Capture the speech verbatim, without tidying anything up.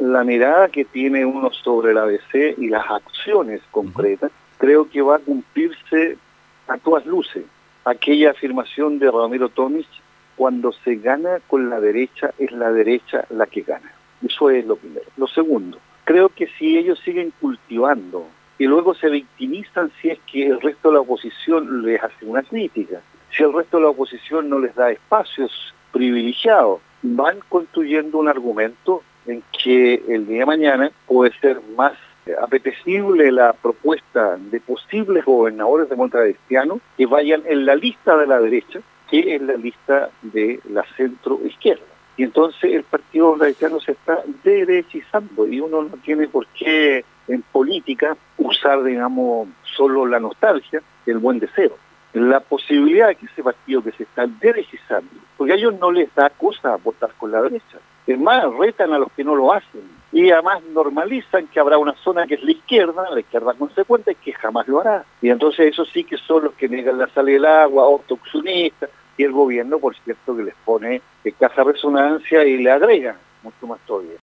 la mirada que tiene uno sobre la A D C y las acciones concretas, uh-huh. creo que va a cumplirse a todas luces aquella afirmación de Ramiro Tomic: cuando se gana con la derecha, es la derecha la que gana. Eso es lo primero. Lo segundo, creo que si ellos siguen cultivando y luego se victimizan si es que el resto de la oposición les hace una crítica, si el resto de la oposición no les da espacios privilegiados, van construyendo un argumento en que el día de mañana puede ser más apetecible la propuesta de posibles gobernadores democratas que vayan en la lista de la derecha que en la lista de la centro izquierda. Y entonces el Partido Republicano se está derechizando y uno no tiene por qué en política usar, digamos, solo la nostalgia, el buen deseo. La posibilidad de que ese partido que se está derechizando, porque a ellos no les da cosa votar con la derecha. Es más, retan a los que no lo hacen. Y además normalizan que habrá una zona que es la izquierda, la izquierda consecuente, que jamás lo hará. Y entonces esos sí que son los que niegan la salida del agua, obstruccionistas, y el gobierno, por cierto, que les pone escasa resonancia y le agrega mucho más todavía.